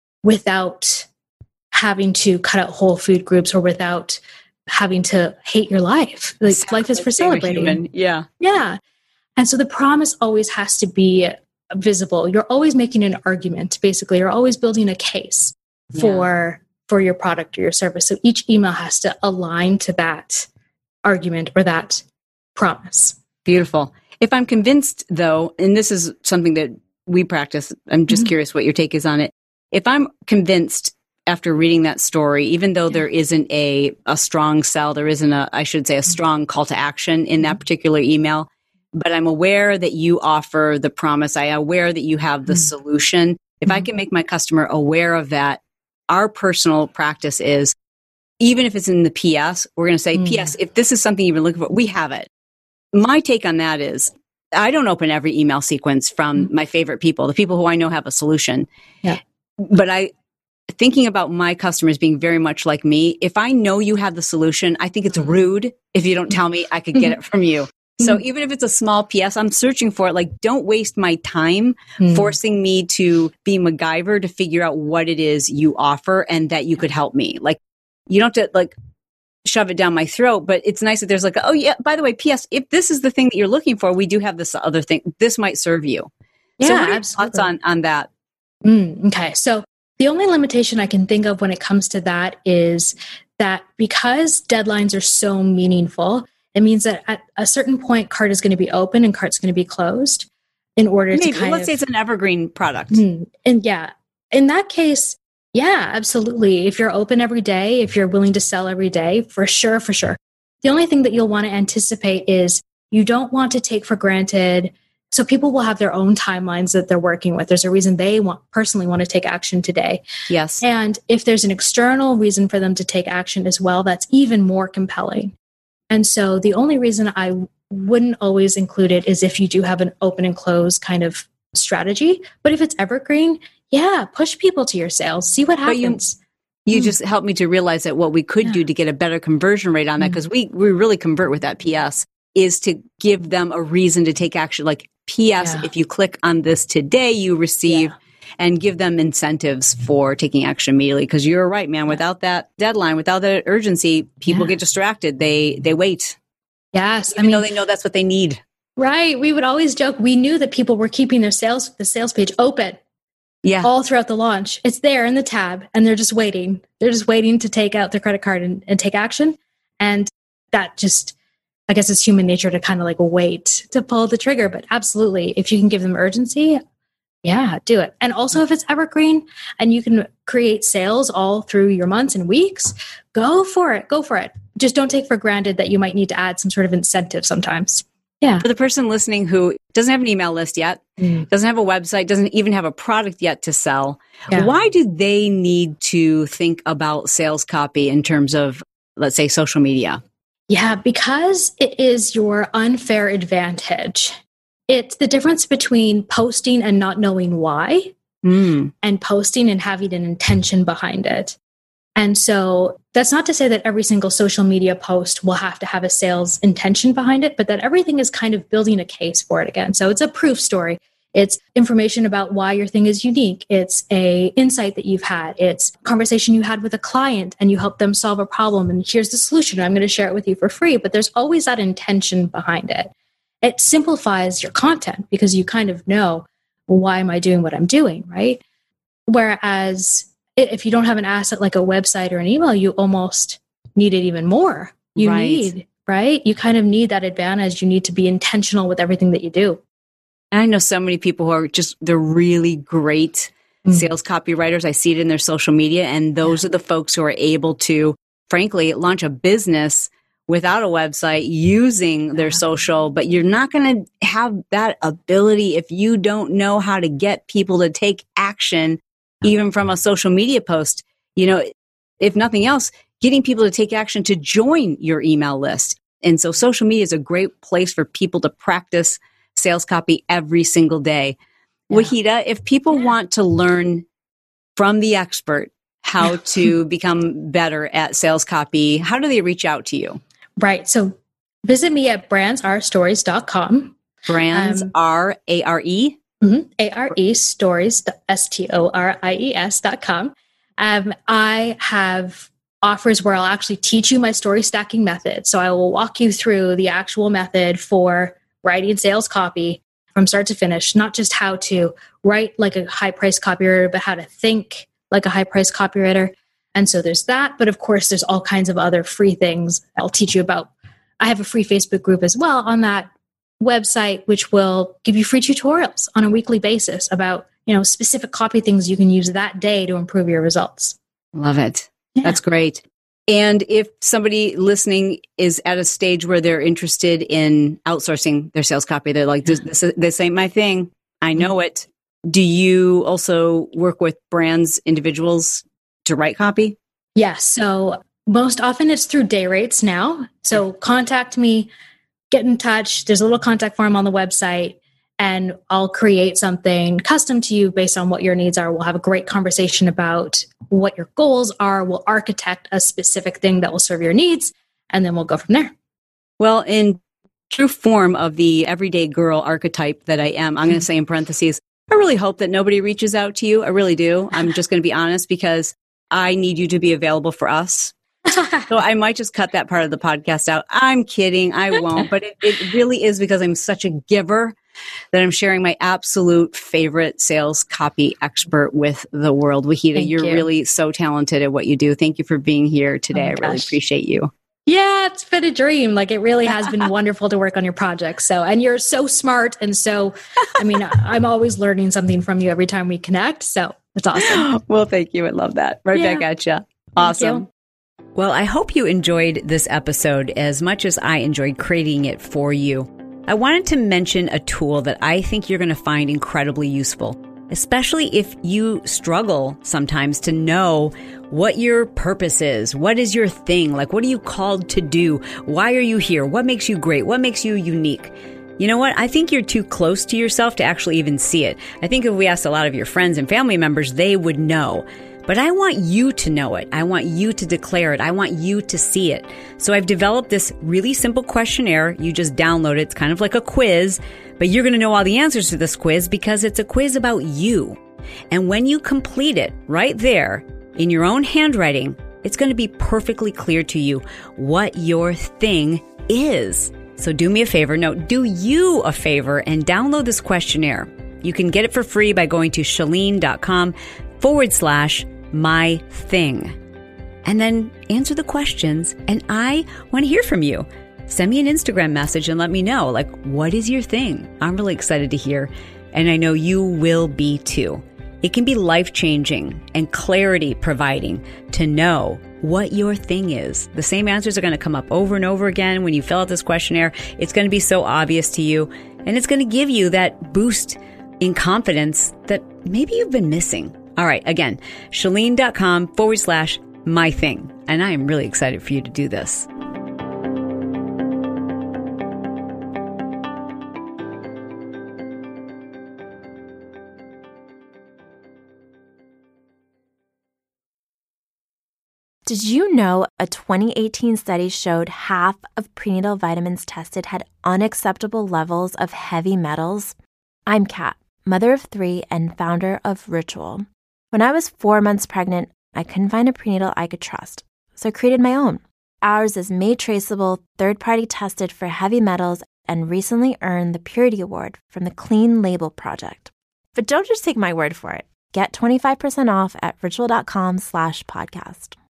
without having to cut out whole food groups or without having to hate your life. Like Sounds life is for celebrating. Yeah. Yeah. And so the promise always has to be visible. You're always making an argument. Basically, you're always building a case yeah. for for your product or your service. So each email has to align to that argument or that promise. Beautiful. If I'm convinced, though, and this is something that we practice, I'm just mm-hmm. curious what your take is on it. If I'm convinced after reading that story, even though there isn't a, a strong sell, there isn't a, I should say, a strong call to action in that particular email, but I'm aware that you offer the promise. I am aware that you have the mm-hmm. solution. If mm-hmm. I can make my customer aware of that, our personal practice is, even if it's in the P S, we're going to say, mm-hmm. P S, if this is something you've been looking for, we have it. My take on that is, I don't open every email sequence from mm-hmm. my favorite people, the people who I know have a solution. Yeah. But I, thinking about my customers being very much like me, if I know you have the solution, I think it's rude if you don't tell me I could get it from you. So even if it's a small P S, I'm searching for it. Like, don't waste my time mm. forcing me to be MacGyver to figure out what it is you offer and that you could help me. Like, you don't have to like shove it down my throat, but it's nice that there's like, oh yeah, by the way, P S, if this is the thing that you're looking for, we do have this other thing. This might serve you. Yeah, so what are your absolutely. thoughts on, on that? Mm, okay. So the only limitation I can think of when it comes to that is that because deadlines are so meaningful, it means that at a certain point, cart is going to be open and cart's going to be closed in order Maybe, to kind let's of... say it's an evergreen product. Mm, and yeah, in that case, yeah, absolutely. If you're open every day, if you're willing to sell every day, for sure, for sure. The only thing that you'll want to anticipate is you don't want to take for granted. So people will have their own timelines that they're working with. There's a reason they want personally want to take action today. Yes. And if there's an external reason for them to take action as well, that's even more compelling. And so the only reason I wouldn't always include it is if you do have an open and close kind of strategy. But if it's evergreen, yeah, push people to your sales. See what happens. But you, you mm. just helped me to realize that what we could yeah. do to get a better conversion rate on that, because mm. we, we really convert with that P S, is to give them a reason to take action. Like, P S, yeah. if you click on this today, you receive, yeah. and give them incentives for taking action immediately. Because you're right, man. Without that deadline, without that urgency, people yeah. get distracted. They they wait. Yes, even I mean, though they know that's what they need. Right. We would always joke. We knew that people were keeping their sales the sales page open. Yeah. All throughout the launch, it's there in the tab, and they're just waiting. They're just waiting to take out their credit card and, and take action. And that just, I guess it's human nature to kind of like wait to pull the trigger. But absolutely, if you can give them urgency, yeah, do it. And also if it's evergreen and you can create sales all through your months and weeks, go for it. Go for it. Just don't take for granted that you might need to add some sort of incentive sometimes. Yeah. For the person listening who doesn't have an email list yet, mm. doesn't have a website, doesn't even have a product yet to sell, yeah. why do they need to think about sales copy in terms of, let's say, social media? Yeah, because it is your unfair advantage. It's the difference between posting and not knowing why, mm. and posting and having an intention behind it. And so that's not to say that every single social media post will have to have a sales intention behind it, but that everything is kind of building a case for it again. So it's a proof story. It's information about why your thing is unique. It's a insight that you've had. It's a conversation you had with a client and you helped them solve a problem. And here's the solution. I'm going to share it with you for free. But there's always that intention behind it. It simplifies your content because you kind of know, well, why am I doing what I'm doing, right? Whereas if you don't have an asset like a website or an email, you almost need it even more. You right. need, right? You kind of need that advantage. You need to be intentional with everything that you do. And I know so many people who are just, they're really great mm. sales copywriters. I see it in their social media. And those yeah. are the folks who are able to, frankly, launch a business without a website using their social. But you're not going to have that ability if you don't know how to get people to take action, even from a social media post. You know, if nothing else, getting people to take action to join your email list. And so social media is a great place for people to practice sales copy every single day. Yeah. Wahida, if people yeah. want to learn from the expert how to become better at sales copy, how do they reach out to you? Right. So visit me at brands are stories dot com. Brands um, are A R E? Mm-hmm, A R E stories, S T O R I E S dot com. Um, I have offers where I'll actually teach you my story stacking method. So I will walk you through the actual method for writing sales copy from start to finish, not just how to write like a high-priced copywriter, but how to think like a high-priced copywriter. And so there's that. But of course, there's all kinds of other free things I'll teach you about. I have a free Facebook group as well on that website, which will give you free tutorials on a weekly basis about, you know, specific copy things you can use that day to improve your results. Love it. Yeah. That's great. And if somebody listening is at a stage where they're interested in outsourcing their sales copy, they're like, this, this, this ain't my thing. I know it. Do you also work with brands, individuals to write copy? Yes. So most often it's through day rates now. So contact me, get in touch. There's a little contact form on the website, and I'll create something custom to you based on what your needs are. We'll have a great conversation about what your goals are. We'll architect a specific thing that will serve your needs, and then we'll go from there. Well, in true form of the everyday girl archetype that I am, I'm going to say in parentheses, I really hope that nobody reaches out to you. I really do. I'm just going to be honest because I need you to be available for us. So I might just cut that part of the podcast out. I'm kidding. I won't. But it, it really is because I'm such a giver that I'm sharing my absolute favorite sales copy expert with the world. Wahida, Thank you're you. really so talented at what you do. Thank you for being here today. Oh my I really gosh. appreciate you. Yeah, it's been a dream. Like, it really has been wonderful to work on your project. So, and you're so smart. And so, I mean, I'm always learning something from you every time we connect. So it's awesome. Well, thank you. I love that. Right Yeah. back at you. Awesome. you. Well, I hope you enjoyed this episode as much as I enjoyed creating it for you. I wanted to mention a tool that I think you're going to find incredibly useful, especially if you struggle sometimes to know what your purpose is. What is your thing? Like, what are you called to do? Why are you here? What makes you great? What makes you unique? You know what? I think you're too close to yourself to actually even see it. I think if we asked a lot of your friends and family members, they would know. But I want you to know it. I want you to declare it. I want you to see it. So I've developed this really simple questionnaire. You just download it. It's kind of like a quiz, but you're going to know all the answers to this quiz because it's a quiz about you. And when you complete it right there in your own handwriting, it's going to be perfectly clear to you what your thing is. So do me a favor. No, do you a favor and download this questionnaire. You can get it for free by going to chalene.com forward slash my thing. And then answer the questions. And I want to hear from you. Send me an Instagram message and let me know, like, what is your thing? I'm really excited to hear. And I know you will be too. It can be life-changing and clarity providing to know what your thing is. The same answers are going to come up over and over again when you fill out this questionnaire. It's going to be so obvious to you. And it's going to give you that boost in confidence that maybe you've been missing. All right. Again, chalene.com forward slash my thing. And I am really excited for you to do this. Did you know a twenty eighteen study showed half of prenatal vitamins tested had unacceptable levels of heavy metals? I'm Kat, mother of three and founder of Ritual. When I was four months pregnant, I couldn't find a prenatal I could trust, so I created my own. Ours is made traceable, third-party tested for heavy metals, and recently earned the Purity Award from the Clean Label Project. But don't just take my word for it. Get twenty-five percent off at ritual.com slash podcast.